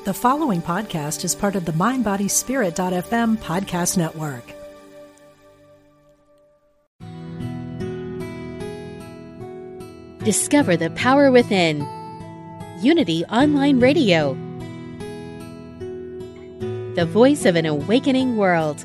The following podcast is part of the MindBodySpirit.fm podcast network. Discover the power within. Unity Online Radio. The voice of an awakening world.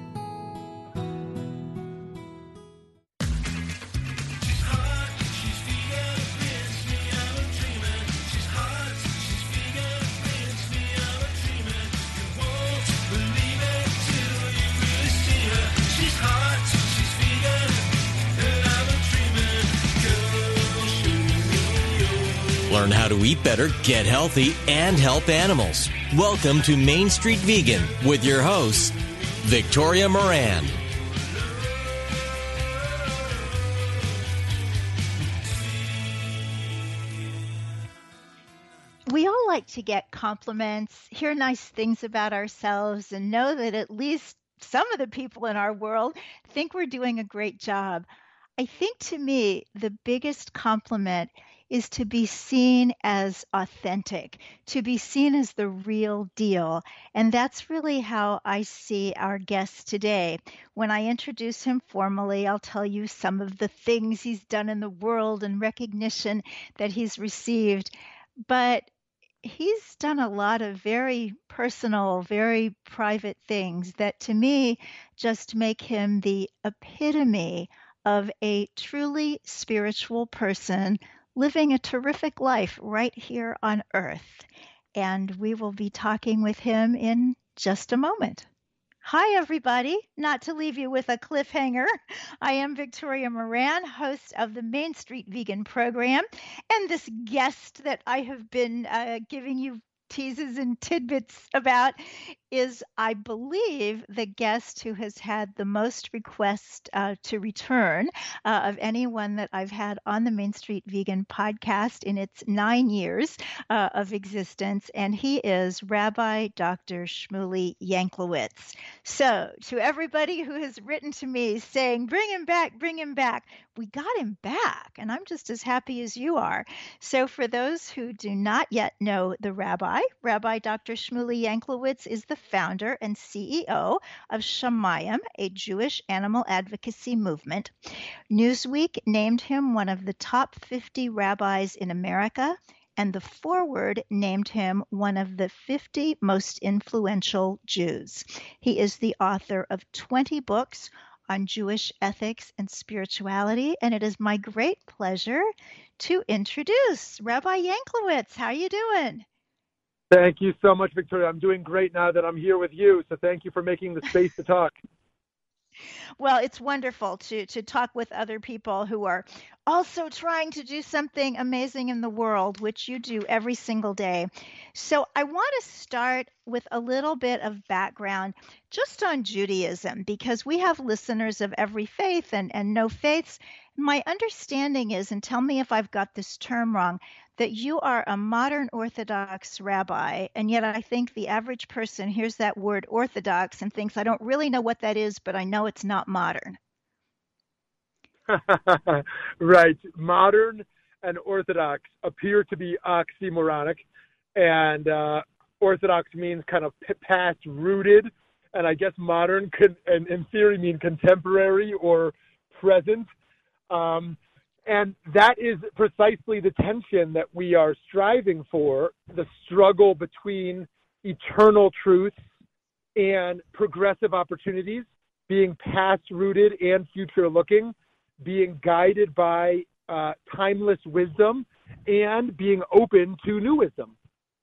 Learn how to eat better, get healthy, and help animals. Welcome to Main Street Vegan with your host, Victoria Moran. We all like to get compliments, hear nice things about ourselves, and know that at least some of the people in our world think we're doing a great job. I think to me, the biggest compliment is to be seen as authentic, to be seen as the real deal. And that's really how I see our guest today. When I introduce him formally, I'll tell you some of the things he's done in the world and recognition that he's received. But he's done a lot of very personal, very private things that to me just make him the epitome of a truly spiritual person living a terrific life right here on Earth. And we will be talking with him in just a moment. Hi, everybody. Not to leave you with a cliffhanger, I am Victoria Moran, host of the Main Street Vegan program. And this guest that I have been giving you teases and tidbits about is, I believe, the guest who has had the most requests to return of anyone that I've had on the Main Street Vegan podcast in its 9 years of existence, and he is Rabbi Dr. Shmuley Yanklowitz. So, to everybody who has written to me saying, bring him back, we got him back, and I'm just as happy as you are. So, for those who do not yet know the Rabbi Dr. Shmuley Yanklowitz is the founder and CEO of Shamayim, a Jewish animal advocacy movement. Newsweek named him one of the top 50 rabbis in America, and The Forward named him one of the 50 most influential Jews. He is the author of 20 books on Jewish ethics and spirituality, and it is my great pleasure to introduce Rabbi Yanklowitz. How are you doing? Thank you so much, Victoria. I'm doing great now that I'm here with you, so thank you for making the space to talk. Well, it's wonderful to talk with other people who are also trying to do something amazing in the world, which you do every single day. So I want to start with a little bit of background just on Judaism, because we have listeners of every faith and no faiths. My understanding is, and tell me if I've got this term wrong, that you are a modern Orthodox rabbi, and yet I think the average person hears that word Orthodox and thinks, I don't really know what that is, but I know it's not modern. Right. Modern and Orthodox appear to be oxymoronic, and Orthodox means kind of past rooted, and I guess modern could, in theory, mean contemporary or present. And that is precisely the tension that we are striving for, the struggle between eternal truths and progressive opportunities, being past-rooted and future-looking, being guided by timeless wisdom, and being open to new wisdom.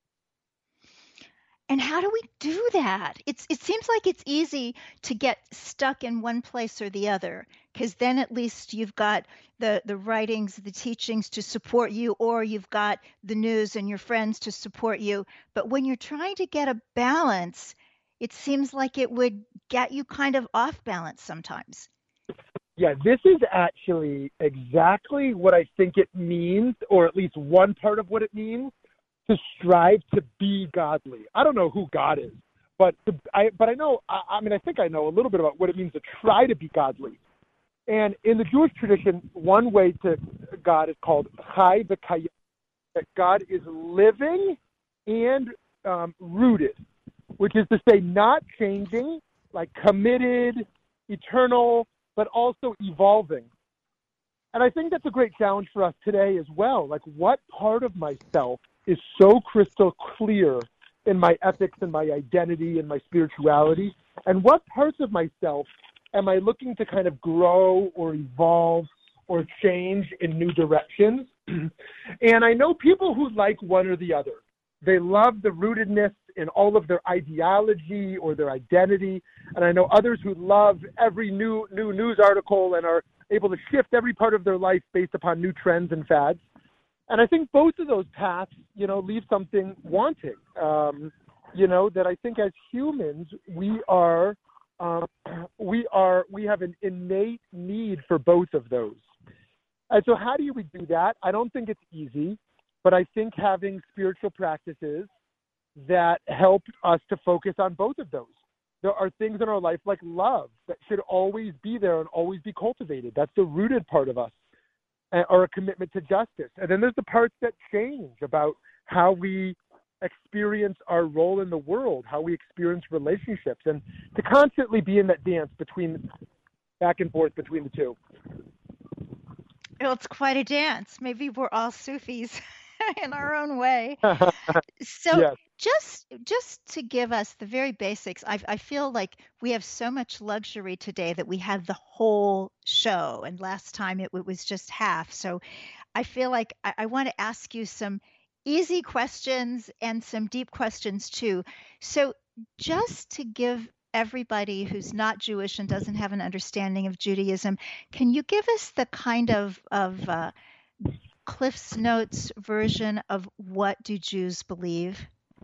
And how do we do that? It seems like it's easy to get stuck in one place or the other, because then at least you've got the writings, the teachings to support you, or you've got the news and your friends to support you. But when you're trying to get a balance, it seems like it would get you kind of off balance sometimes. Yeah, this is actually exactly what I think it means, or at least one part of what it means, to strive to be godly. I don't know who God is, but I know, I think I know a little bit about what it means to try to be godly. And in the Jewish tradition, one way to God is called Chai V'Kayim, that God is living and rooted, which is to say not changing, like committed, eternal, but also evolving. And I think that's a great challenge for us today as well. Like, what part of myself is so crystal clear in my ethics and my identity and my spirituality? And what parts of myself am I looking to kind of grow or evolve or change in new directions? And I know people who like one or the other. They love the rootedness in all of their ideology or their identity. And I know others who love every new news article and are able to shift every part of their life based upon new trends and fads. And I think both of those paths, leave something wanting. That I think as humans, we have an innate need for both of those. And so how do we do that? I don't think it's easy, but I think having spiritual practices that help us to focus on both of those. There are things in our life like love that should always be there and always be cultivated. That's the rooted part of us, or a commitment to justice. And then there's the parts that change about how we experience our role in the world, how we experience relationships, and to constantly be in that dance back and forth between the two. Well, it's quite a dance. Maybe we're all Sufis in our own way. So Yes. just to give us the very basics, I feel like we have so much luxury today that we have the whole show, and last time it was just half. So I feel like I want to ask you some easy questions and some deep questions too. So just to give everybody who's not Jewish and doesn't have an understanding of Judaism, can you give us the kind of Cliff's Notes version of what do Jews believe?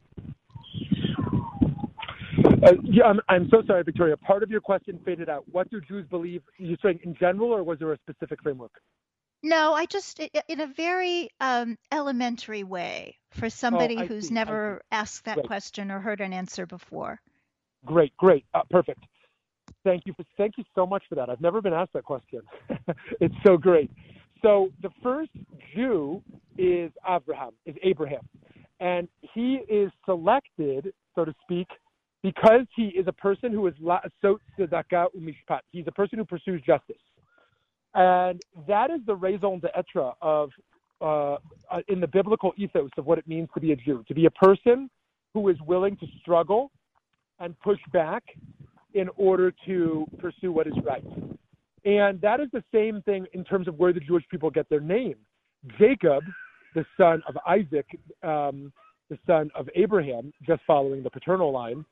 I'm so sorry, Victoria. Part of your question faded out. What do Jews believe? You're saying in general, or was there a specific framework? No, I just, in a very elementary way, for somebody who's never asked that question or heard an answer before. Great. Perfect. Thank you so much for that. I've never been asked that question. It's so great. So the first Jew is Abraham. And he is selected, so to speak, because he is a person who is la'asot tzedakah u'mishpat. He's a person who pursues justice. And that is the raison d'etre of, in the biblical ethos of what it means to be a Jew, to be a person who is willing to struggle and push back in order to pursue what is right. And that is the same thing in terms of where the Jewish people get their name. Jacob, the son of Isaac, the son of Abraham, just following the paternal line,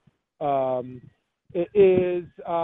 is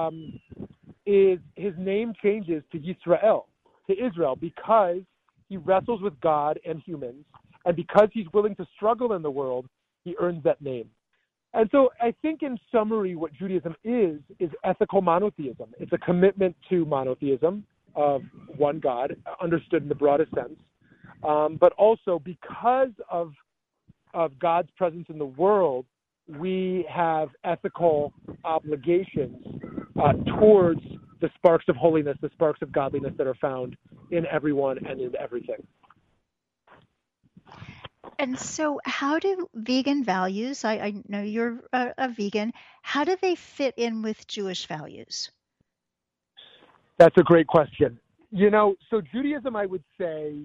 his name changes to Yisrael, to Israel, because he wrestles with God and humans, and because he's willing to struggle in the world, he earns that name. And so I think in summary, what Judaism is ethical monotheism. It's a commitment to monotheism of one God, understood in the broadest sense, but also because of God's presence in the world, we have ethical obligations towards the sparks of holiness, the sparks of godliness that are found in everyone and in everything. And so how do vegan values, I know you're a vegan, how do they fit in with Jewish values? That's a great question. So Judaism, I would say,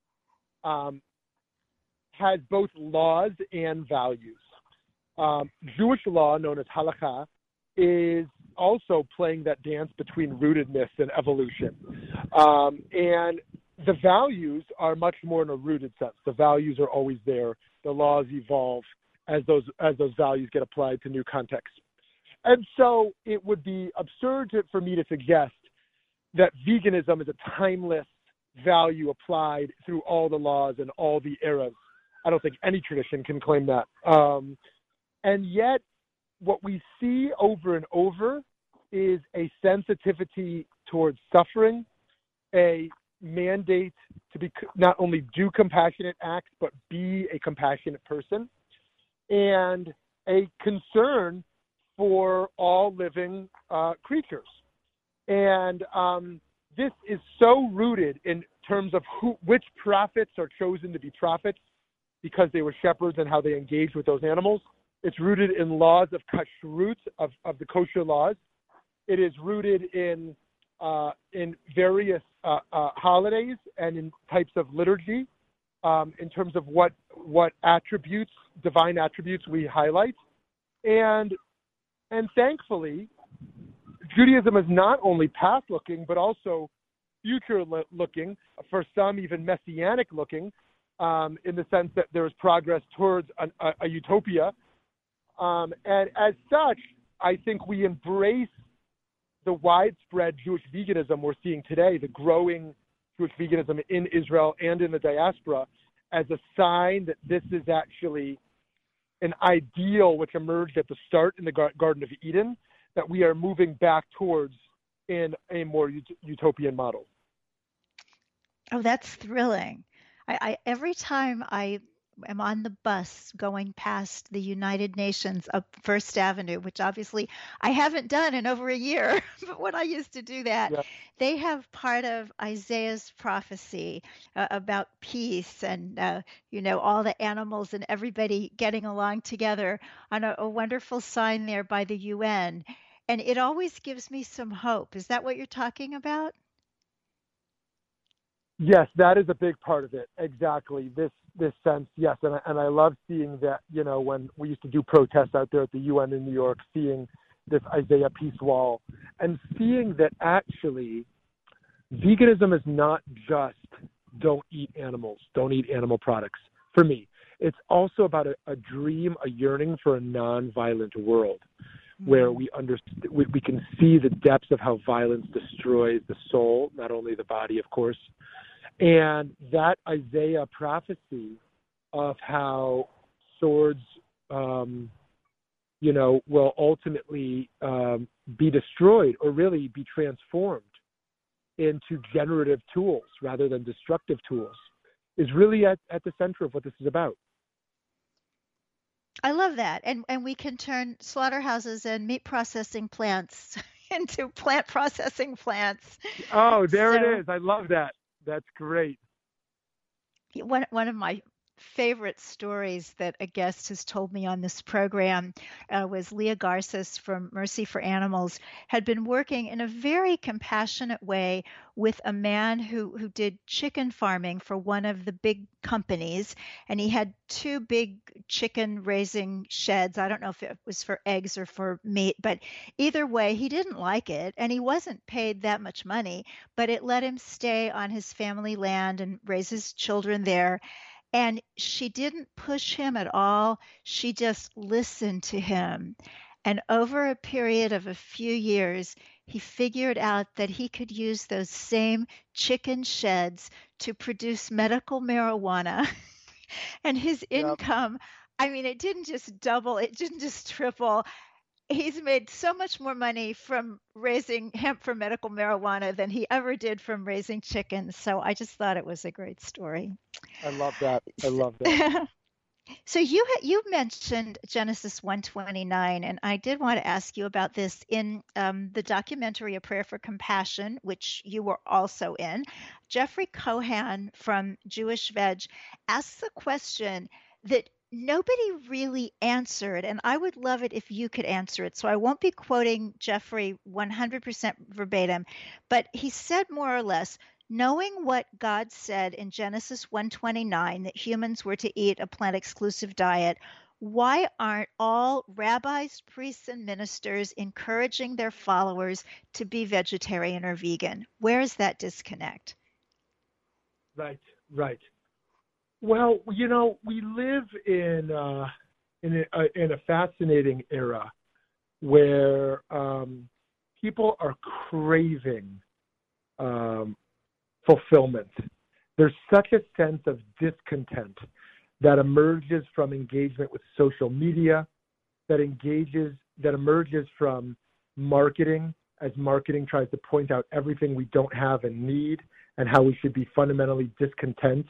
has both laws and values. Jewish law, known as halakha, is also playing that dance between rootedness and evolution. And the values are much more in a rooted sense. The values are always there. The laws evolve as those values get applied to new contexts. And so it would be absurd for me to suggest that veganism is a timeless value applied through all the laws and all the eras. I don't think any tradition can claim that. And yet, what we see over and over is a sensitivity towards suffering, a mandate to be not only do compassionate acts, but be a compassionate person, and a concern for all living creatures. And this is so rooted in terms of which prophets are chosen to be prophets because they were shepherds and how they engaged with those animals. It's rooted in laws of kashrut, of the kosher laws. It is rooted in various holidays and in types of liturgy, in terms of what attributes, divine attributes, we highlight. And thankfully, Judaism is not only past-looking, but also future-looking, for some even messianic-looking, in the sense that there is progress towards a utopia. And as such, I think we embrace the widespread Jewish veganism we're seeing today, the growing Jewish veganism in Israel and in the diaspora, as a sign that this is actually an ideal which emerged at the start in the Garden of Eden, that we are moving back towards in a more utopian model. Oh, that's thrilling. Every time I am on the bus going past the United Nations up First Avenue, which obviously I haven't done in over a year, but when I used to do that, Yeah. they have part of Isaiah's prophecy about peace and, all the animals and everybody getting along together on a wonderful sign there by the UN. And it always gives me some hope. Is that what you're talking about? Yes, that is a big part of it. Exactly. This sense, yes. And I love seeing that, when we used to do protests out there at the UN in New York, seeing this Isaiah peace wall and seeing that actually veganism is not just don't eat animals, don't eat animal products. For me, it's also about a dream, a yearning for a non-violent world where we can see the depths of how violence destroys the soul, not only the body, of course. And that Isaiah prophecy of how swords, will ultimately be destroyed or really be transformed into generative tools rather than destructive tools is really at the center of what this is about. I love that. And we can turn slaughterhouses and meat processing plants into plant processing plants. Oh, there it is. I love that. That's great. One of my favorite stories that a guest has told me on this program was Leah Garces from Mercy for Animals had been working in a very compassionate way with a man who did chicken farming for one of the big companies, and he had two big chicken raising sheds. I don't know if it was for eggs or for meat, but either way, he didn't like it, and he wasn't paid that much money, but it let him stay on his family land and raise his children there. And she didn't push him at all. She just listened to him. And over a period of a few years, he figured out that he could use those same chicken sheds to produce medical marijuana. And his income, it didn't just double, it didn't just triple. He's made so much more money from raising hemp for medical marijuana than he ever did from raising chickens. So I just thought it was a great story. I love that. So you mentioned Genesis 1:29, and I did want to ask you about this in the documentary A Prayer for Compassion, which you were also in. Jeffrey Cohan from Jewish Veg asks a question that nobody really answered, and I would love it if you could answer it. So I won't be quoting Jeffrey 100% verbatim, but he said more or less, knowing what God said in Genesis 1:29 that humans were to eat a plant-exclusive diet, why aren't all rabbis, priests, and ministers encouraging their followers to be vegetarian or vegan? Where is that disconnect? Right. Well, we live in a fascinating era where people are craving fulfillment. There's such a sense of discontent that emerges from engagement with social media, that emerges from marketing, as marketing tries to point out everything we don't have and need and how we should be fundamentally discontent.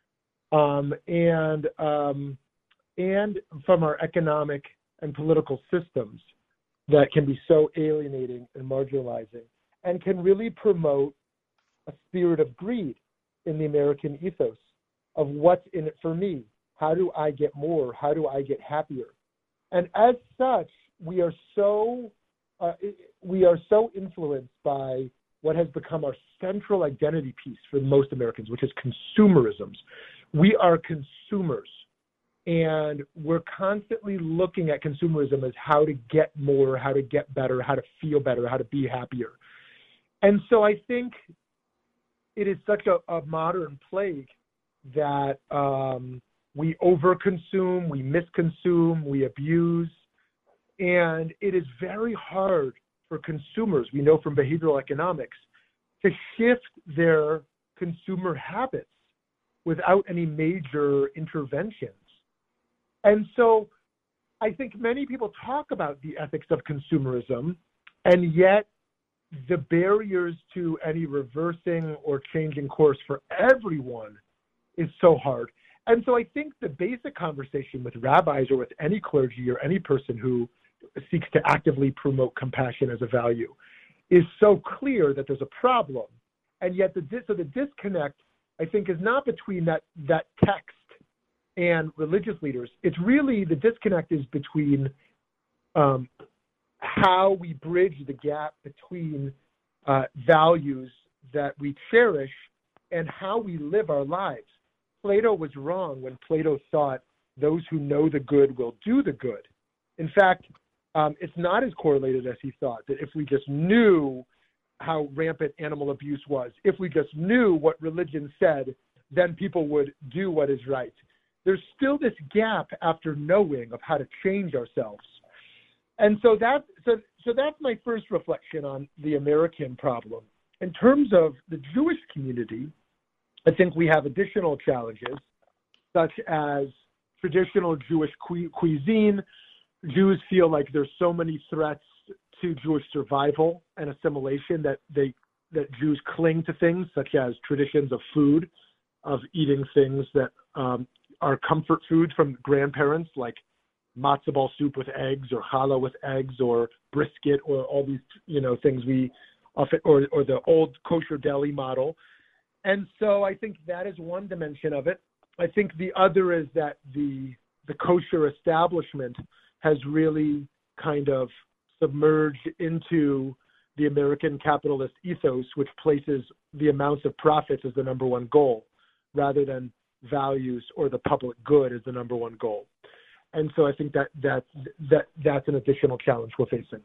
And from our economic and political systems that can be so alienating and marginalizing and can really promote a spirit of greed in the American ethos of what's in it for me. How do I get more? How do I get happier? And as such, we are so influenced by what has become our central identity piece for most Americans, which is consumerism. We are consumers, and we're constantly looking at consumerism as how to get more, how to get better, how to feel better, how to be happier. And so I think it is such a modern plague that we overconsume, we misconsume, we abuse, and it is very hard for consumers, we know from behavioral economics, to shift their consumer habits without any major interventions. And so I think many people talk about the ethics of consumerism, and yet the barriers to any reversing or changing course for everyone is so hard. And so I think the basic conversation with rabbis or with any clergy or any person who seeks to actively promote compassion as a value is so clear that there's a problem. And yet the disconnect, I think, is not between that text and religious leaders. It's really the disconnect is between how we bridge the gap between values that we cherish and how we live our lives. Plato was wrong when Plato thought those who know the good will do the good. In fact, it's not as correlated as he thought, that if we just knew how rampant animal abuse was, if we just knew what religion said, then people would do what is right. There's still this gap after knowing of how to change ourselves. And so that's my first reflection on the American problem. In terms of the Jewish community, I think we have additional challenges, such as traditional Jewish cuisine. Jews feel like there's so many threats to Jewish survival and assimilation that Jews cling to things such as traditions of food, of eating things that are comfort food from grandparents, like matzo ball soup with eggs or challah with eggs or brisket or all these things we often, or the old kosher deli model. And so I think that is one dimension of it. I think the other is that the kosher establishment has really kind of submerged into the American capitalist ethos, which places the amounts of profits as the number one goal, rather than values or the public good as the number one goal. And so I think that's an additional challenge we're facing.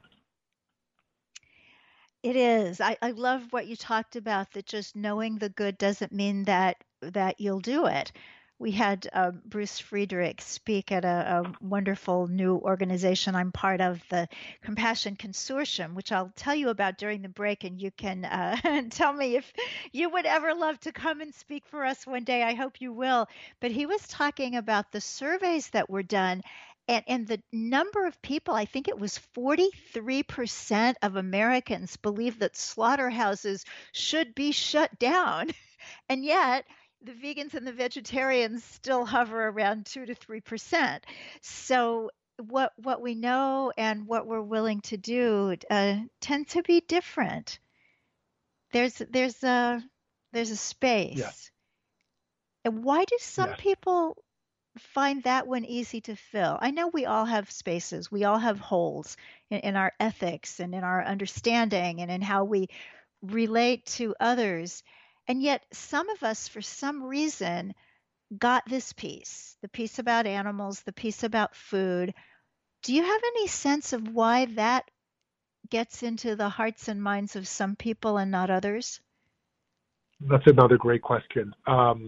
It is. I love what you talked about, that just knowing the good doesn't mean that you'll do it. We had Bruce Friedrich speak at a wonderful new organization I'm part of, the Compassion Consortium, which I'll tell you about during the break, and you can tell me if you would ever love to come and speak for us one day. I hope you will. But he was talking about the surveys that were done, and the number of people, I think it was 43% of Americans believe that slaughterhouses should be shut down. And yet the vegans and the vegetarians still hover around 2 to 3%. So what we know and what we're willing to do tend to be different. There's a space. Yeah. And why do some people find that one easy to fill? I know we all have spaces. We all have holes in our ethics and in our understanding and in how we relate to others. And yet some of us, for some reason, got this piece, the piece about animals, the piece about food. Do you have any sense of why that gets into the hearts and minds of some people and not others? That's another great question.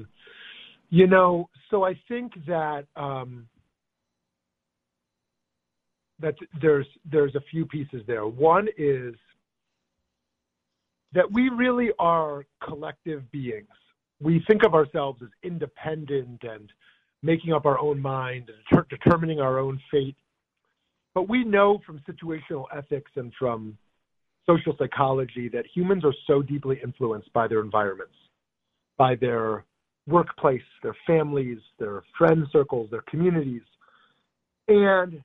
So I think that that there's a few pieces there. One is that we really are collective beings. We think of ourselves as independent and making up our own mind and determining our own fate. But we know from situational ethics and from social psychology that humans are so deeply influenced by their environments, by their workplace, their families, their friend circles, their communities. And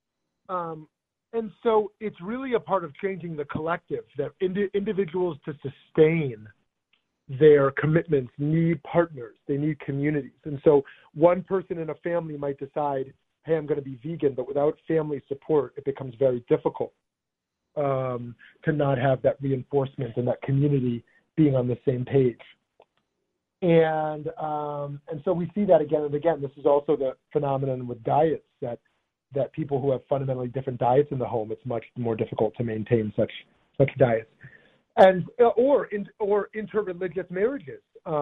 so it's really a part of changing the collective, that individuals, to sustain their commitments, need partners, they need communities. And so one person in a family might decide hey, I'm going to be vegan, but without family support, it becomes very difficult to not have that reinforcement and that community being on the same page. And so we see that again and again. This is also the phenomenon with diets, that people who have fundamentally different diets in the home, it's much more difficult to maintain such diets. And or interreligious marriages.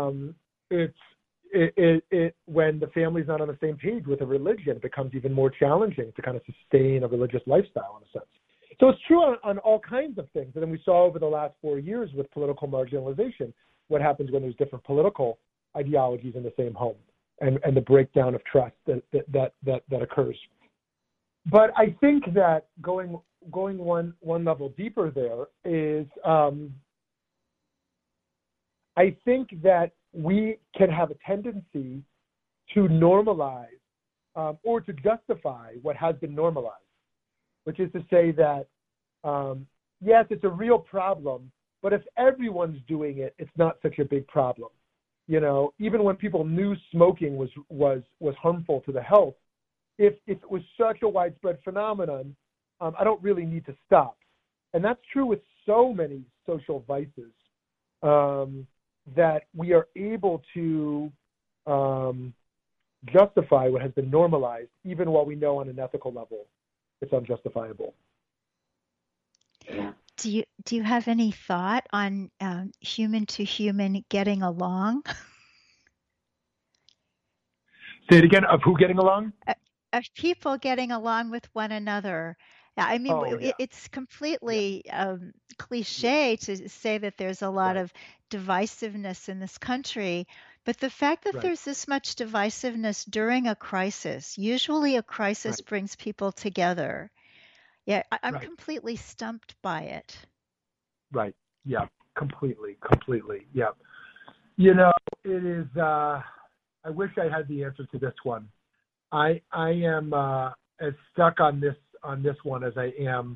When the family's not on the same page with a religion, it becomes even more challenging to kind of sustain a religious lifestyle in a sense. So it's true on all kinds of things. And then we saw over the last 4 years with political marginalization, what happens when there's different political ideologies in the same home, and the breakdown of trust that occurs. But I think that going one level deeper there is, I think that we can have a tendency to normalize or to justify what has been normalized, which is to say that, yes, it's a real problem, but if everyone's doing it, it's not such a big problem. You know, even when people knew smoking was harmful to the health, if it was such a widespread phenomenon, I don't really need to stop. And that's true with so many social vices, that we are able to justify what has been normalized, even while we know on an ethical level it's unjustifiable. Do you have any thought on human to human getting along? Say it again. Of who getting along? Of people getting along with one another. I mean, it's completely cliche to say that there's a lot of divisiveness in this country, but the fact that there's this much divisiveness during a crisis, usually a crisis brings people together. Yeah, I'm completely stumped by it. Right. Yeah, completely. Yeah. You know, it is, I wish I had the answer to this one. I am as stuck on this one as I am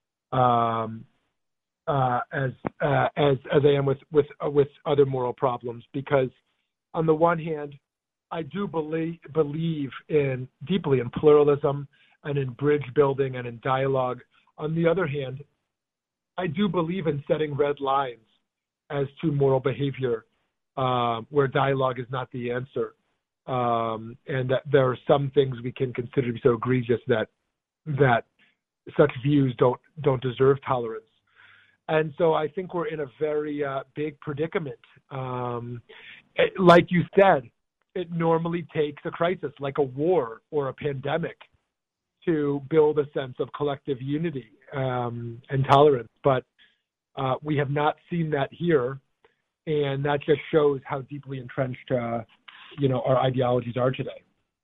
as I am with other moral problems, because on the one hand, I do believe deeply in pluralism and in bridge building and in dialogue. On the other hand, I do believe in setting red lines as to moral behavior where dialogue is not the answer, and that there are some things we can consider to be so egregious that such views don't deserve tolerance. And so I think we're in a very big predicament. Like you said, it normally takes a crisis like a war or a pandemic to build a sense of collective unity and tolerance. But we have not seen that here, and that just shows how deeply entrenched our ideologies are today.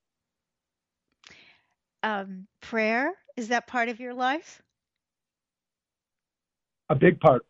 Prayer, is that part of your life? A big part.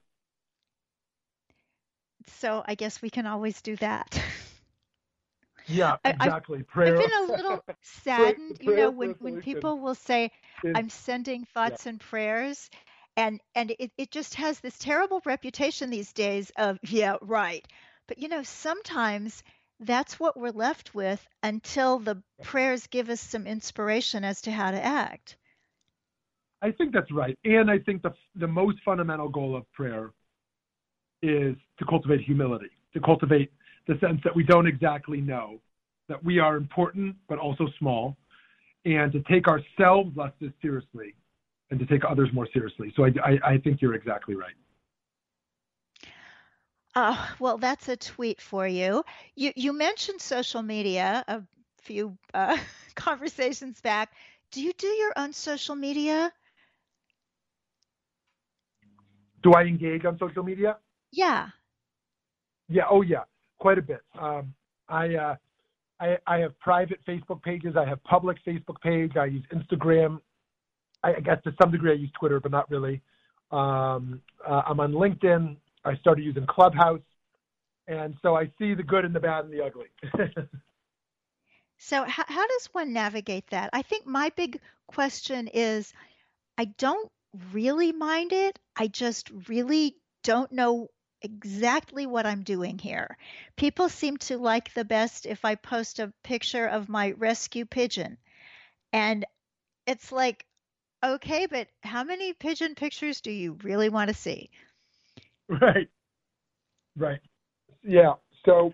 So I guess we can always do that. Yeah, exactly. Prayer. I've been a little saddened, when people will say, I'm sending thoughts and prayers, and it just has this terrible reputation these days of, yeah, right. But, sometimes that's what we're left with until the prayers give us some inspiration as to how to act. I think that's right. And I think the most fundamental goal of prayer is to cultivate humility, to cultivate the sense that we don't exactly know, that we are important but also small, and to take ourselves less seriously and to take others more seriously. So I think you're exactly right. Well, that's a tweet for you. You mentioned social media a few conversations back. Do you do your own social media? Do I engage on social media? Yeah. Yeah. Oh, yeah. Quite a bit. I have private Facebook pages. I have public Facebook page. I use Instagram. I guess to some degree I use Twitter, but not really. I'm on LinkedIn. I started using Clubhouse. And so I see the good and the bad and the ugly. So how does one navigate that? I think my big question is, I don't really mind it. I just really don't know exactly what I'm doing here. People seem to like the best if I post a picture of my rescue pigeon. And it's like, okay, but how many pigeon pictures do you really want to see? Right. Right. Yeah. So,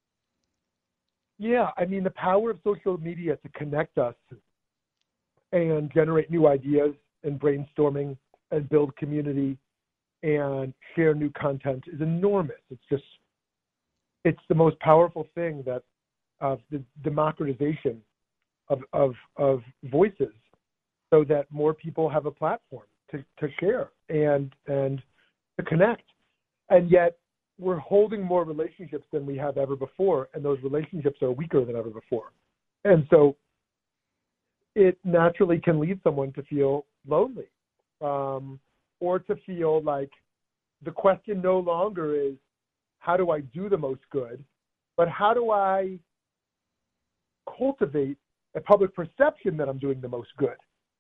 yeah, I mean, the power of social media to connect us and generate new ideas and brainstorming and build community and share new content is enormous. It's the most powerful thing that of the democratization of voices, so that more people have a platform to share and to connect. And yet we're holding more relationships than we have ever before, and those relationships are weaker than ever before. And so it naturally can lead someone to feel lonely, or to feel like the question no longer is, how do I do the most good, but how do I cultivate a public perception that I'm doing the most good?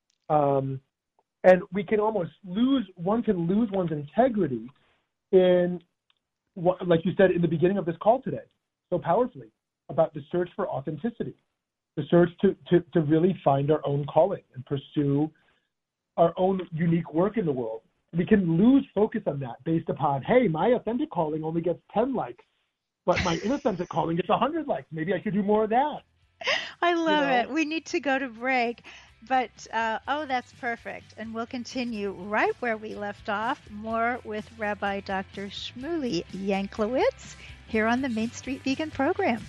And we can almost one can lose one's integrity in, like you said in the beginning of this call today, so powerfully, about the search for authenticity, the search to really find our own calling and pursue our own unique work in the world. We can lose focus on that based upon, hey, my authentic calling only gets 10 likes, but my inauthentic calling gets 100 likes. Maybe I should do more of that. I love it. We need to go to break, but that's perfect. And we'll continue right where we left off, more with Rabbi Dr. Shmuley Yanklowitz here on the Main Street Vegan Program.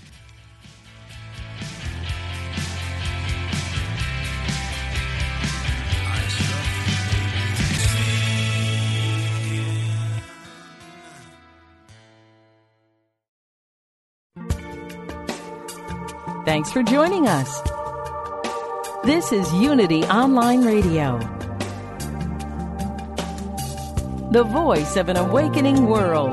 Thanks for joining us. This is Unity Online Radio, the voice of an awakening world.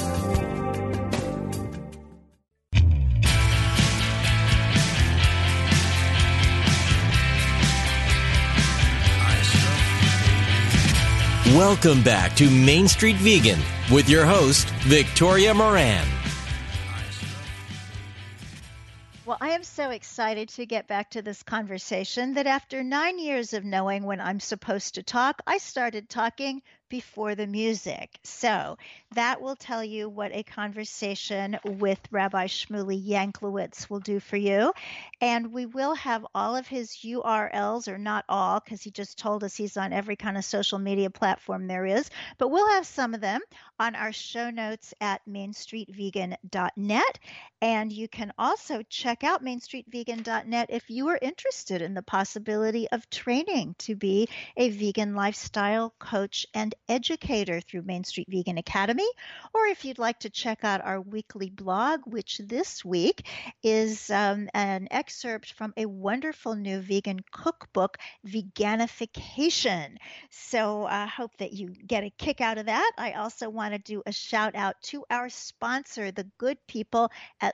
Welcome back to Main Street Vegan with your host, Victoria Moran. Well, I am so excited to get back to this conversation that after 9 years of knowing when I'm supposed to talk, I started talking before the music. So that will tell you what a conversation with Rabbi Shmuley Yanklowitz will do for you. And we will have all of his URLs, or not all, because he just told us he's on every kind of social media platform there is, but we'll have some of them on our show notes at mainstreetvegan.net. And you can also check out mainstreetvegan.net if you are interested in the possibility of training to be a vegan lifestyle coach and educator through Main Street Vegan Academy, or if you'd like to check out our weekly blog, which this week is an excerpt from a wonderful new vegan cookbook, Veganification. So I hope that you get a kick out of that. I also want to do a shout out to our sponsor, the good people at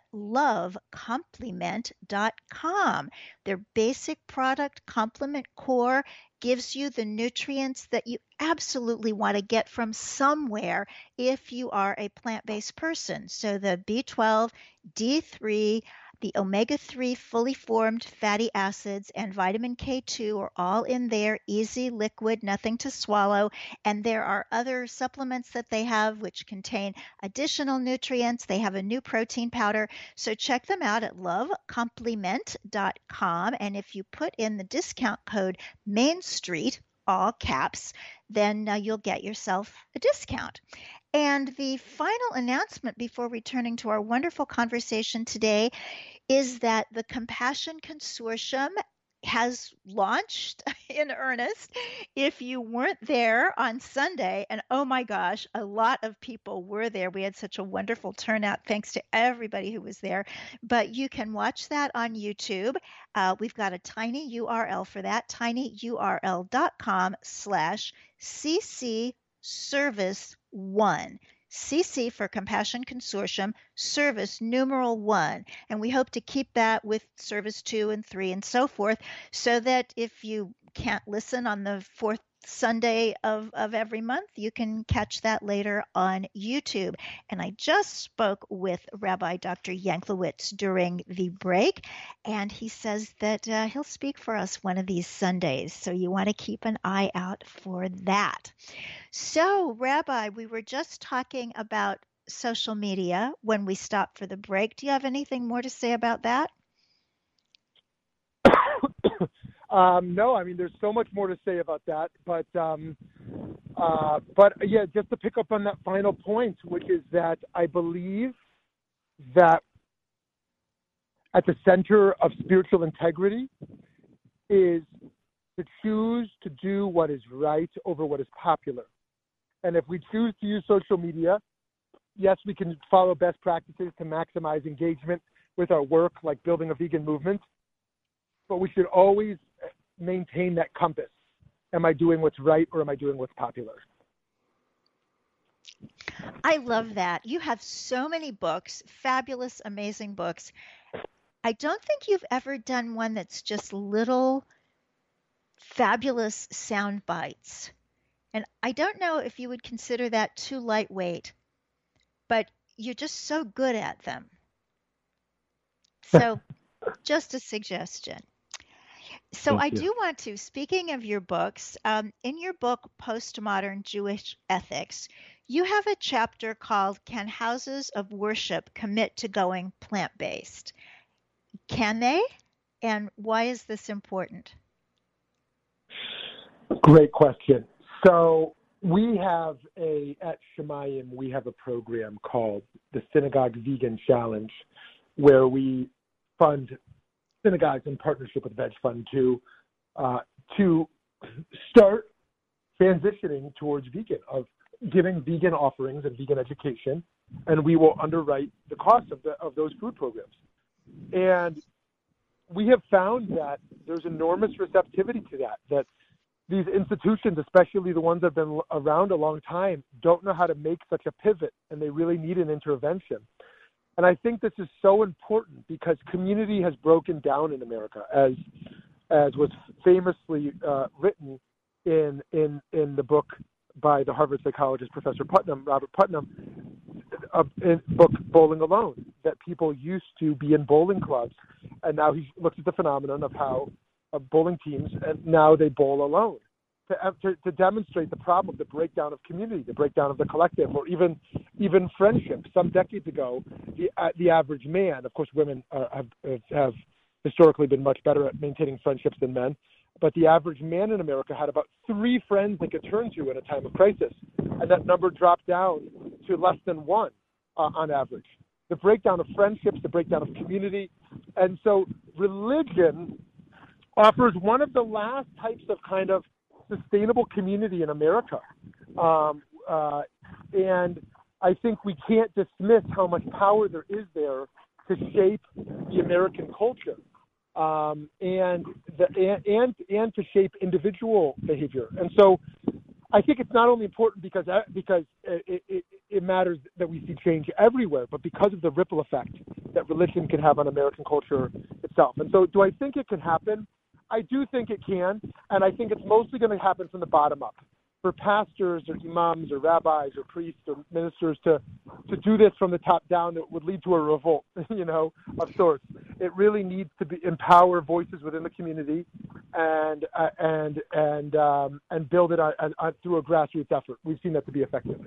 lovecompliment.com. Their basic product, Complement Core, gives you the nutrients that you absolutely want to get from somewhere if you are a plant-based person. So the B12, D3, the omega-3 fully formed fatty acids, and vitamin K2 are all in there, easy, liquid, nothing to swallow. And there are other supplements that they have which contain additional nutrients. They have a new protein powder. So check them out at lovecompliment.com. And if you put in the discount code Main Street, all caps, then you'll get yourself a discount. And the final announcement before returning to our wonderful conversation today is that the Compassion Consortium has launched in earnest. If you weren't there on Sunday, and oh my gosh, a lot of people were there. We had such a wonderful turnout. Thanks to everybody who was there. But you can watch that on YouTube. We've got a tiny URL for that, tinyurl.com/CC Service 1. CC for Compassion Consortium, Service numeral 1. And we hope to keep that with Service 2 and 3 and so forth, so that if you can't listen on the fourth Sunday of every month. You can catch that later on YouTube. And I just spoke with Rabbi Dr. Yanklowitz during the break, and he says that he'll speak for us one of these Sundays. So you want to keep an eye out for that. So, Rabbi, we were just talking about social media when we stopped for the break. Do you have anything more to say about that? No, I mean, there's so much more to say about that, but yeah, just to pick up on that final point, which is that I believe that at the center of spiritual integrity is to choose to do what is right over what is popular. And if we choose to use social media, yes, we can follow best practices to maximize engagement with our work, like building a vegan movement, but we should always maintain that compass. Am I doing what's right or am I doing what's popular? I love that. You have so many books, fabulous, amazing books. I don't think you've ever done one that's just little fabulous sound bites. And I don't know if you would consider that too lightweight, but you're just so good at them. So just a suggestion. So I do want to, speaking of your books, in your book, Postmodern Jewish Ethics, you have a chapter called Can Houses of Worship Commit to Going Plant-Based? Can they? And why is this important? Great question. So we have at Shemayim, we have a program called the Synagogue Vegan Challenge, where we fund synagogues in partnership with Veg Fund to start transitioning towards vegan, of giving vegan offerings and vegan education, and we will underwrite the cost of those food programs. And we have found that there's enormous receptivity to that these institutions, especially the ones that have been around a long time, don't know how to make such a pivot, and they really need an intervention. And I think this is so important because community has broken down in America, as was famously written in the book by the Harvard psychologist Professor Robert Putnam, in book Bowling Alone, that people used to be in bowling clubs, and now he looks at the phenomenon of how bowling teams, and now they bowl alone, to demonstrate the problem of the breakdown of community, the breakdown of the collective, or even friendship. Some decades ago, the average man, of course, women have historically been much better at maintaining friendships than men, but the average man in America had about 3 friends they could turn to in a time of crisis, and that number dropped down to less than 1 on average. The breakdown of friendships, the breakdown of community, and so religion offers one of the last types of kind of sustainable community in America. And I think we can't dismiss how much power there is there to shape the American culture, and to shape individual behavior. And so I think it's not only important because it matters that we see change everywhere, but because of the ripple effect that religion can have on American culture itself. And so do I think it can happen? I do think it can, and I think it's mostly going to happen from the bottom up. For pastors or imams or rabbis or priests or ministers to do this from the top down, it would lead to a revolt, of sorts. It really needs to empower voices within the community and build it through a grassroots effort. We've seen that to be effective.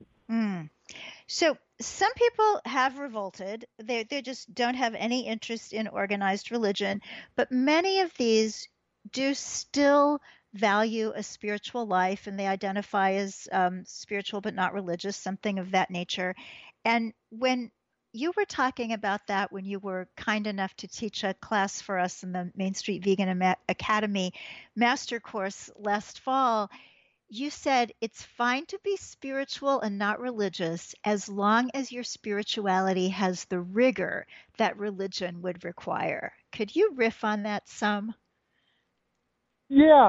So some people have revolted. They just don't have any interest in organized religion, but many of these do still value a spiritual life, and they identify as spiritual but not religious, something of that nature. And when you were talking about that, when you were kind enough to teach a class for us in the Main Street Vegan Academy Master Course last fall, you said it's fine to be spiritual and not religious as long as your spirituality has the rigor that religion would require. Could you riff on that some? Yeah,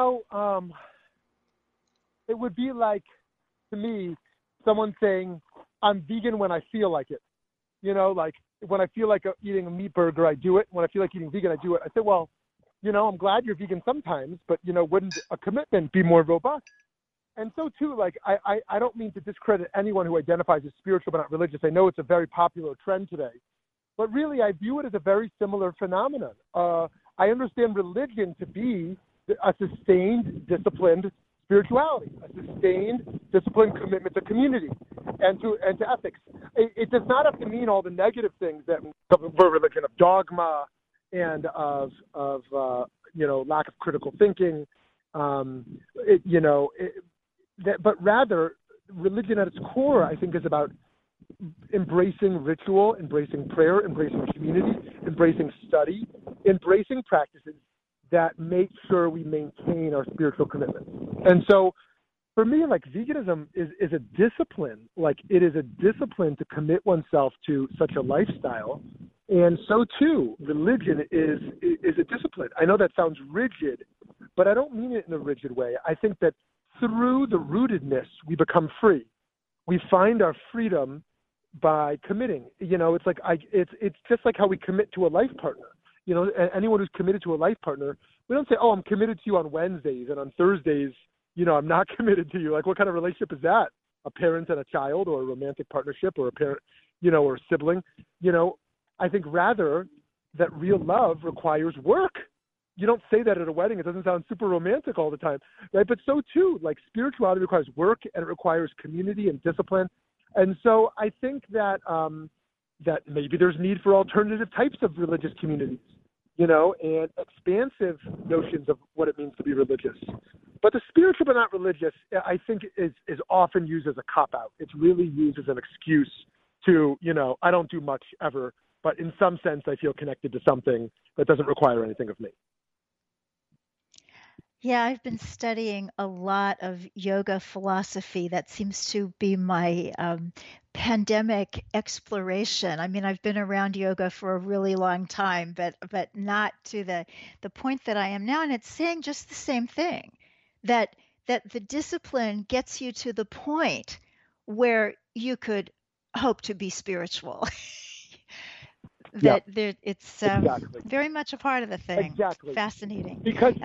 it would be like, to me, someone saying, I'm vegan when I feel like it. Like when I feel like eating a meat burger, I do it. When I feel like eating vegan, I do it. I say, well, I'm glad you're vegan sometimes, but, wouldn't a commitment be more robust? And so, too, like, I don't mean to discredit anyone who identifies as spiritual but not religious. I know it's a very popular trend today. But really, I view it as a very similar phenomenon. I understand religion to be a sustained, disciplined spirituality, a sustained, disciplined commitment to community and to ethics. It does not have to mean all the negative things that for religion of dogma and of lack of critical thinking. But rather, religion at its core, I think, is about embracing ritual, embracing prayer, embracing community, embracing study, embracing practices that make sure we maintain our spiritual commitment. And so for me, like, veganism is a discipline. Like, it is a discipline to commit oneself to such a lifestyle. And so too, religion is a discipline. I know that sounds rigid, but I don't mean it in a rigid way. I think that through the rootedness, we become free. We find our freedom by committing. It's like it's just like how we commit to a life partner. Anyone who's committed to a life partner, we don't say, "Oh, I'm committed to you on Wednesdays, and on Thursdays, I'm not committed to you." Like, what kind of relationship is that? A parent and a child, or a romantic partnership, or a parent, or a sibling? I think rather that real love requires work. You don't say that at a wedding. It doesn't sound super romantic all the time, right? But so too, like, spirituality requires work, and it requires community and discipline. And so I think that that maybe there's need for alternative types of religious communities, and expansive notions of what it means to be religious. But the spiritual but not religious, I think, is often used as a cop-out. It's really used as an excuse to, I don't do much ever, but in some sense I feel connected to something that doesn't require anything of me. Yeah, I've been studying a lot of yoga philosophy. That seems to be my pandemic exploration. I mean, I've been around yoga for a really long time, but not to the point that I am now. And it's saying just the same thing, that the discipline gets you to the point where you could hope to be spiritual. It's exactly. very much a part of the thing. Exactly. Fascinating. Because,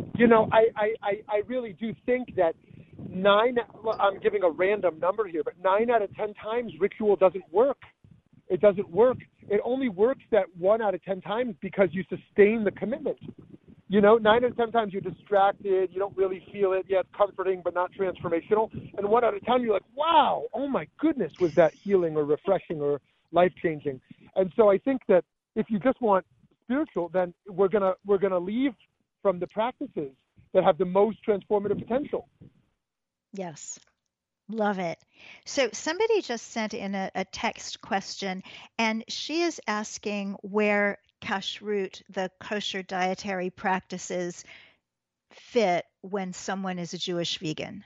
I really do think that I'm giving a random number here, but 9 out of 10 times ritual doesn't work. It doesn't work. It only works that 1 out of 10 times because you sustain the commitment. 9 out of 10 times you're distracted, you don't really feel it. Yeah, it's comforting, but not transformational. And 1 out of 10, you're like, wow, oh my goodness, was that healing or refreshing or life-changing? And so I think that if you just want spiritual, then we're gonna leave from the practices that have the most transformative potential. Yes. Love it. So somebody just sent in a text question, and she is asking where kashrut, the kosher dietary practices, fit when someone is a Jewish vegan.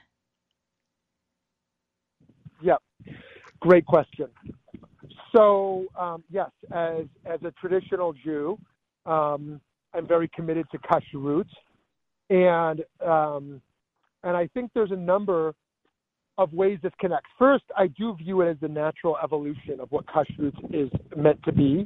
Yeah, great question. So yes, as a traditional Jew, I'm very committed to kashrut, and I think there's a number of ways this connects. First, I do view it as the natural evolution of what kashrut is meant to be,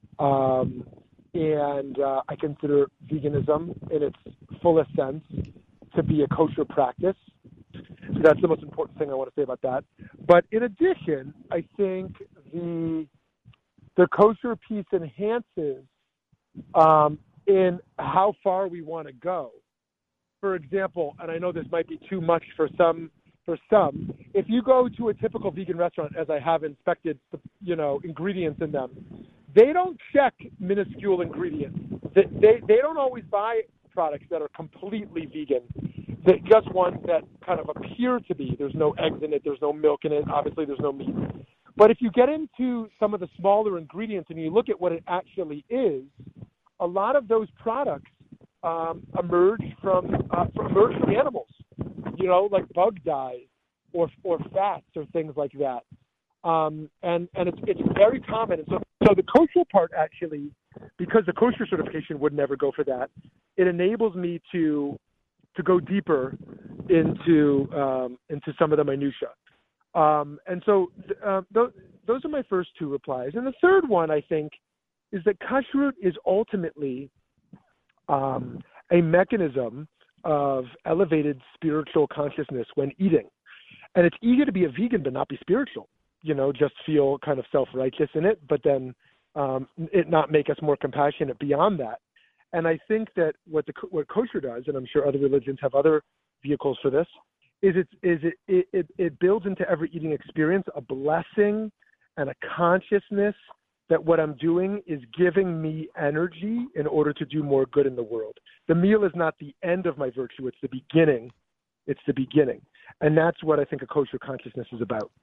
and I consider veganism in its fullest sense to be a kosher practice. So that's the most important thing I want to say about that. But in addition, I think the kosher piece enhances in how far we want to go. For example, and I know this might be too much for some, if you go to a typical vegan restaurant, as I have inspected, ingredients in them, they don't check minuscule ingredients. They don't always buy products that are completely vegan. Just ones that kind of appear to be. There's no eggs in it. There's no milk in it. Obviously, there's no meat. But if you get into some of the smaller ingredients and you look at what it actually is, a lot of those products emerge from animals, like bug dyes or fats or things like that. And it's very common. And so the kosher part actually, because the kosher certification would never go for that, it enables me to go deeper into some of the minutia. And so those are my first two replies. And the third one, I think, is that kashrut is ultimately a mechanism of elevated spiritual consciousness when eating. And it's easy to be a vegan but not be spiritual, just feel kind of self-righteous in it, but then it not make us more compassionate beyond that. And I think that what kosher does, and I'm sure other religions have other vehicles for this, is it builds into every eating experience a blessing and a consciousness that what I'm doing is giving me energy in order to do more good in the world. The meal is not the end of my virtue, it's the beginning. It's the beginning. And that's what I think a kosher consciousness is about.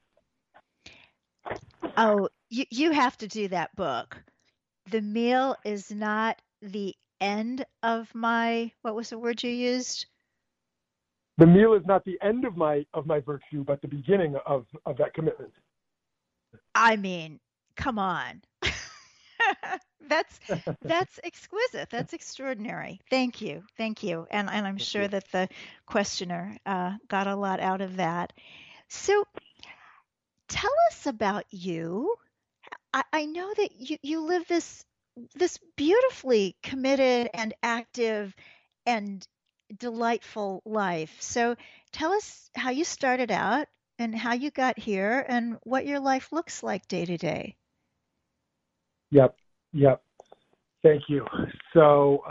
Oh, you have to do that book. The meal is not the end of my, what was the word you used? The meal is not the end of my virtue, but the beginning of that commitment. I mean, come on. That's exquisite. That's extraordinary. Thank you. And I'm sure that the questioner got a lot out of that. So tell us about you. I know that you live this beautifully committed and active and delightful life. So tell us how you started out and how you got here and what your life looks like day to day. Yep. Thank you. So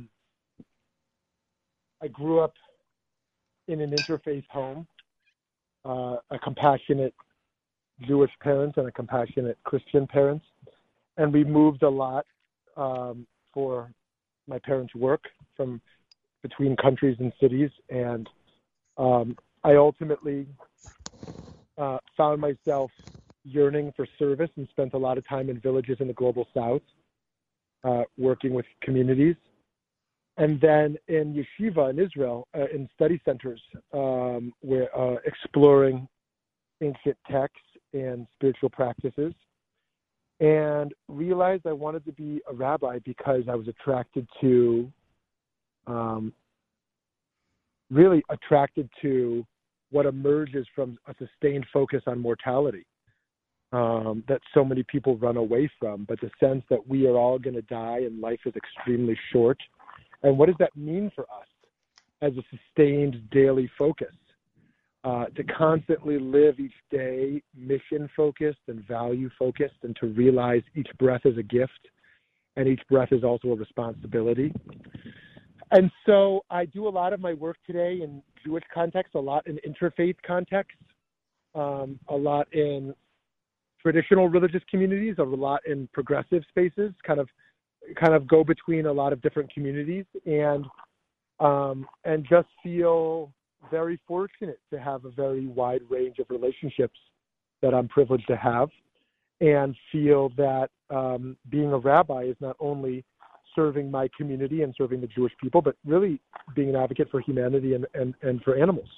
I grew up in an interfaith home, a compassionate Jewish parents and a compassionate Christian parents. And we moved a lot for my parents' work from between countries and cities. And I ultimately found myself yearning for service and spent a lot of time in villages in the global south, working with communities. And then in yeshiva in Israel, in study centers, we're exploring ancient texts and spiritual practices, and realized I wanted to be a rabbi because I was really attracted to what emerges from a sustained focus on mortality that so many people run away from, but the sense that we are all going to die and life is extremely short. And what does that mean for us as a sustained daily focus? To constantly live each day mission-focused and value-focused, and to realize each breath is a gift and each breath is also a responsibility. And so I do a lot of my work today in Jewish context, a lot in interfaith context, a lot in traditional religious communities, a lot in progressive spaces, kind of go between a lot of different communities, and just feel very fortunate to have a very wide range of relationships that I'm privileged to have, and feel that being a rabbi is not only serving my community and serving the Jewish people, but really being an advocate for humanity and for animals.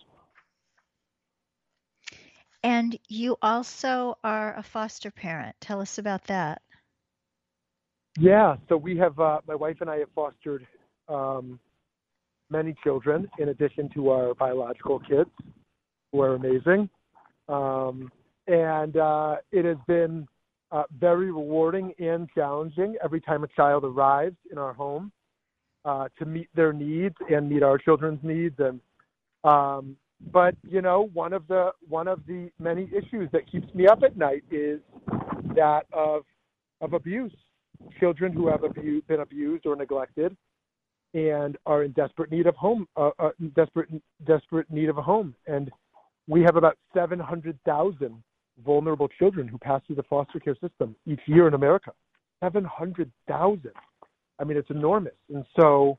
And you also are a foster parent. Tell us about that. Yeah, so we have, my wife and I have fostered many children in addition to our biological kids, who are amazing. And it has been very rewarding and challenging every time a child arrives in our home to meet their needs and meet our children's needs. And but one of the many issues that keeps me up at night is that of abuse. Children who have been abused or neglected and are in desperate need of desperate need of a home. And we have about 700,000 vulnerable children who pass through the foster care system each year in America. 700,000. I mean, it's enormous. And so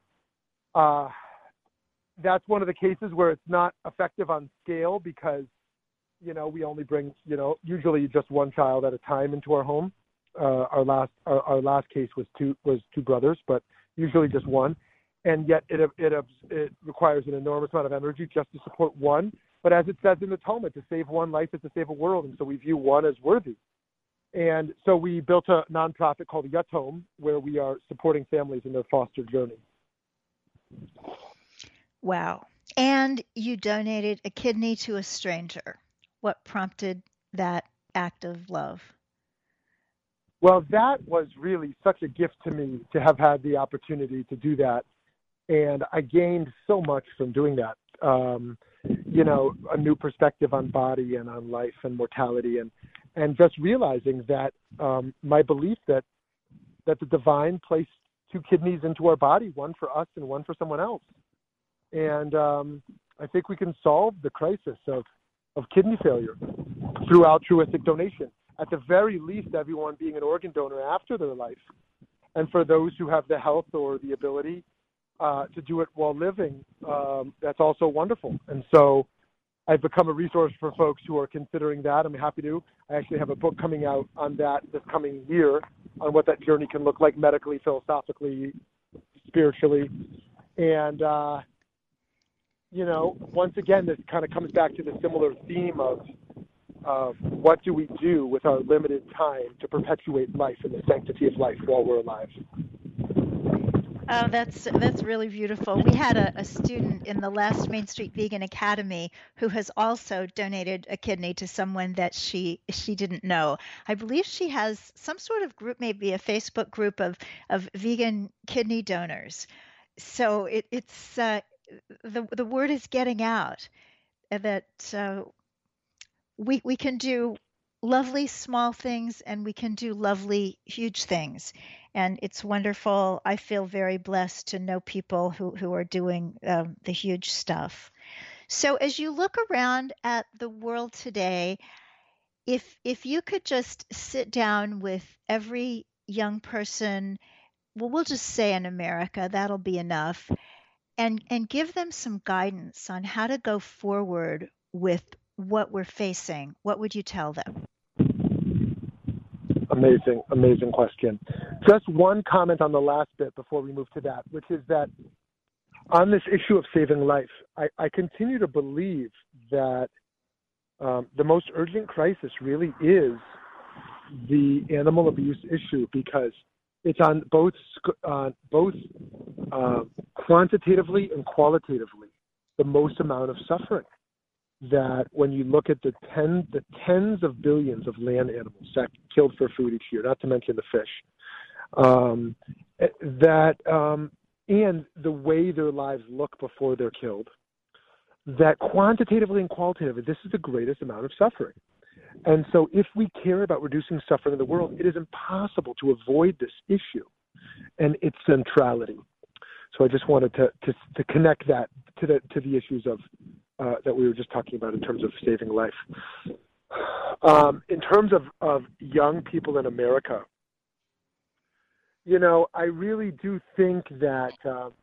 that's one of the cases where it's not effective on scale because, we only bring, usually just one child at a time into our home. Our last case was two brothers, but usually just one. And yet it requires an enormous amount of energy just to support one. But as it says in the Talmud, to save one life is to save a world. And so we view one as worthy. And so we built a nonprofit called Yatom, where we are supporting families in their foster journey. Wow. And you donated a kidney to a stranger. What prompted that act of love? Well, that was really such a gift to me to have had the opportunity to do that. And I gained so much from doing that. A new perspective on body and on life and mortality, and just realizing that my belief that the divine placed two kidneys into our body, one for us and one for someone else. And I think we can solve the crisis of kidney failure through altruistic donation. At the very least, everyone being an organ donor after their life. And for those who have the health or the ability to do it while living, that's also wonderful. And so I've become a resource for folks who are considering that. I'm happy to. I actually have a book coming out on that this coming year, on what that journey can look like medically, philosophically, spiritually. And, once again, this kind of comes back to the similar theme of what do we do with our limited time to perpetuate life and the sanctity of life while we're alive. Oh, that's really beautiful. We had a student in the last Main Street Vegan Academy who has also donated a kidney to someone that she didn't know. I believe she has some sort of group, maybe a Facebook group of vegan kidney donors. So it's the word is getting out that we can do lovely small things and we can do lovely huge things. And it's wonderful. I feel very blessed to know people who are doing the huge stuff. So as you look around at the world today, if you could just sit down with every young person, well, we'll just say in America, that'll be enough, and give them some guidance on how to go forward with what we're facing, what would you tell them? Amazing question. Just one comment on the last bit before we move to that, which is that on this issue of saving life, I continue to believe that the most urgent crisis really is the animal abuse issue, because it's on both quantitatively and qualitatively the most amount of suffering. That when you look at the tens of billions of land animals that killed for food each year, not to mention the fish, and the way their lives look before they're killed, that quantitatively and qualitatively, this is the greatest amount of suffering. And so if we care about reducing suffering in the world, it is impossible to avoid this issue and its centrality. So I just wanted to connect that to the issues of that we were just talking about in terms of saving life. In terms of young people in America, I really do think that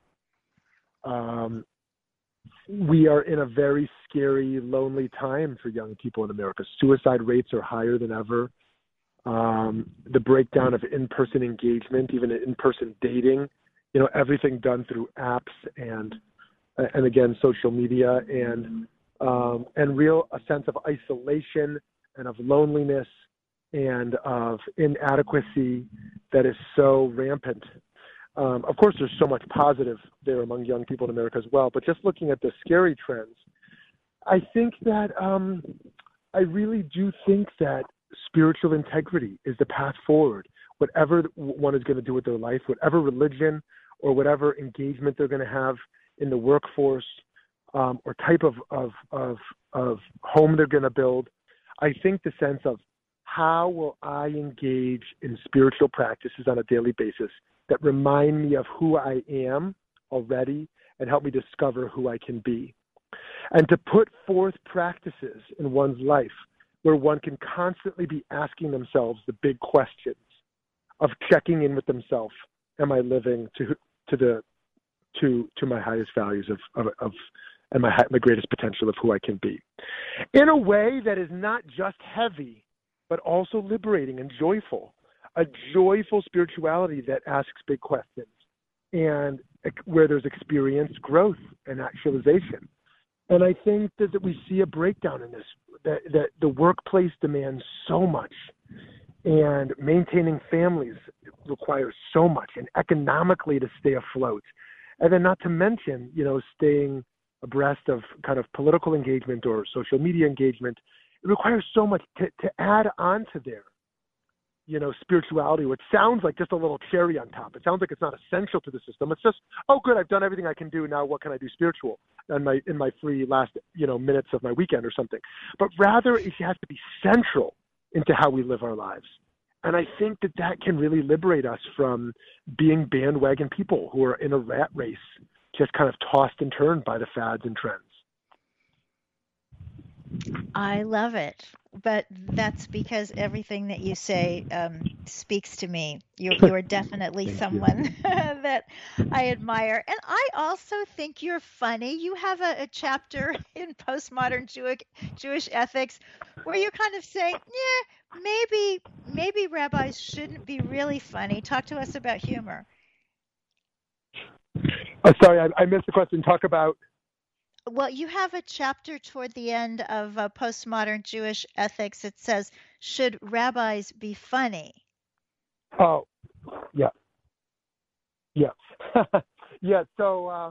we are in a very scary, lonely time for young people in America. Suicide rates are higher than ever. The breakdown of in-person engagement, even in-person dating, everything done through apps and again, social media, and a sense of isolation and of loneliness and of inadequacy that is so rampant. Of course, there's so much positive there among young people in America as well, but just looking at the scary trends, I think that I really do think that spiritual integrity is the path forward. Whatever one is going to do with their life, whatever religion or whatever engagement they're going to have in the workforce, or type of home they're going to build, I think the sense of how will I engage in spiritual practices on a daily basis that remind me of who I am already and help me discover who I can be. And to put forth practices in one's life where one can constantly be asking themselves the big questions of checking in with themselves. Am I living to my highest values of and my greatest potential of who I can be, in a way that is not just heavy, but also liberating and joyful, a joyful spirituality that asks big questions and where there's experienced growth and actualization. And I think that we see a breakdown in this, that the workplace demands so much, and maintaining families requires so much, and economically to stay afloat. And then not to mention, staying abreast of kind of political engagement or social media engagement, it requires so much to add on to there. spirituality, which sounds like just a little cherry on top. It sounds like it's not essential to the system. It's just, oh, good, I've done everything I can do. Now what can I do spiritual in my free last, minutes of my weekend or something? But rather, it has to be central into how we live our lives. And I think that can really liberate us from being bandwagon people who are in a rat race, just kind of tossed and turned by the fads and trends. I love it. But that's because everything that you say speaks to me. You're definitely someone that I admire. And I also think you're funny. You have a chapter in Postmodern Jewish Ethics where you're kind of saying, maybe rabbis shouldn't be really funny. Talk to us about humor. Sorry, I missed the question. Talk about... Well, you have a chapter toward the end of Postmodern Jewish Ethics. It says, should rabbis be funny? Oh, yeah. Yeah. Yeah, so,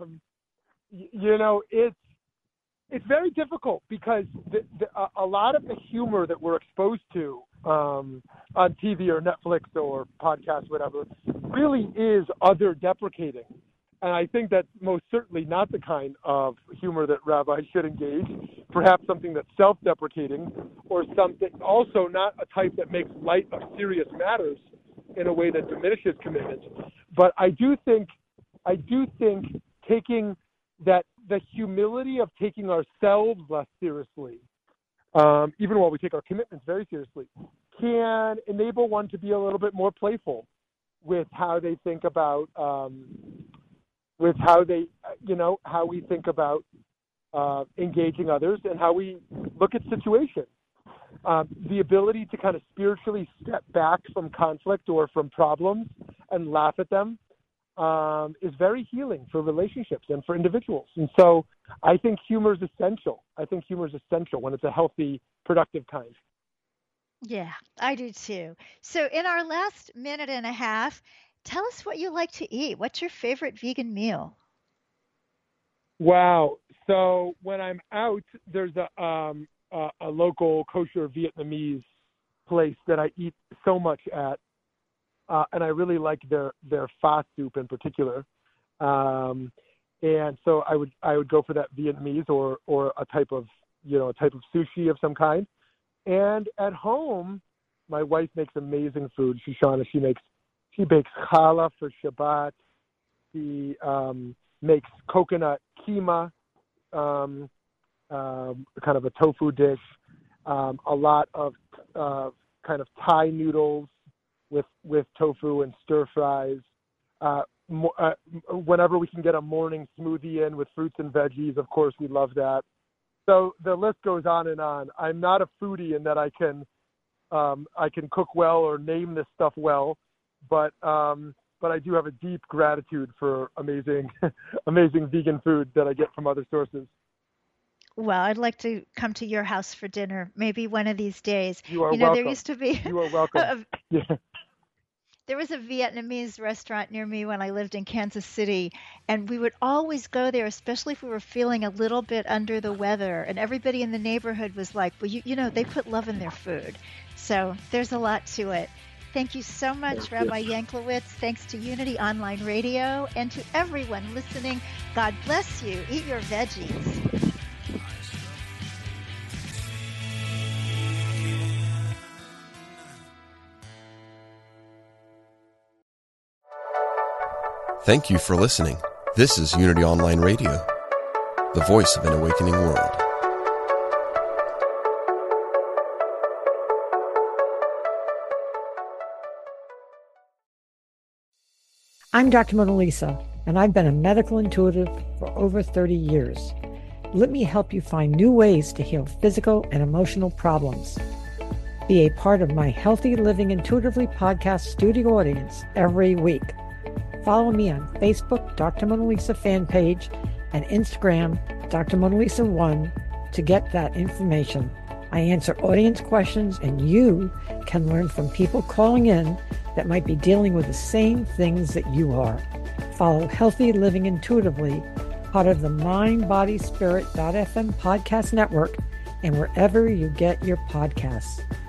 it's very difficult because a lot of the humor that we're exposed to on TV or Netflix or podcasts, whatever, really is other deprecating. And I think that's most certainly not the kind of humor that rabbis should engage, perhaps something that's self-deprecating or something also not a type that makes light of serious matters in a way that diminishes commitment. But I do think taking that the humility of taking ourselves less seriously, even while we take our commitments very seriously, can enable one to be a little bit more playful with how they think about how we think about engaging others and how we look at situations. The ability to kind of spiritually step back from conflict or from problems and laugh at them is very healing for relationships and for individuals. And so I think humor is essential. When it's a healthy, productive kind. Yeah, I do too. So in our last minute and a half, tell us what you like to eat. What's your favorite vegan meal? Wow. So when I'm out, there's a local kosher Vietnamese place that I eat so much at, and I really like their pho soup in particular. And so I would go for that Vietnamese or a type of sushi of some kind. And at home, my wife makes amazing food. Shoshana, she bakes challah for Shabbat. She makes coconut keema, kind of a tofu dish. A lot of kind of Thai noodles with tofu and stir fries. Whenever we can get a morning smoothie in with fruits and veggies, of course, we love that. So the list goes on and on. I'm not a foodie in that I can cook well or name this stuff well, but I do have a deep gratitude for amazing vegan food that I get from other sources. Well, I'd like to come to your house for dinner, maybe one of these days. You are welcome. There used to be. You are welcome. There was a Vietnamese restaurant near me when I lived in Kansas City, and we would always go there, especially if we were feeling a little bit under the weather. And everybody in the neighborhood was like, well, they put love in their food. So there's a lot to it. Thank you so much, Rabbi Yanklowitz. Thanks to Unity Online Radio and to everyone listening. God bless you. Eat your veggies. Thank you for listening. This is Unity Online Radio, the voice of an awakening world. I'm Dr. Mona Lisa, and I've been a medical intuitive for over 30 years. Let me help you find new ways to heal physical and emotional problems. Be a part of my Healthy Living Intuitively podcast studio audience every week. Follow me on Facebook, Dr. Mona Lisa fan page, and Instagram, Dr. Mona Lisa 1, to get that information. I answer audience questions, and you can learn from people calling in that might be dealing with the same things that you are. Follow Healthy Living Intuitively, part of the MindBodySpirit.fm podcast network, and wherever you get your podcasts.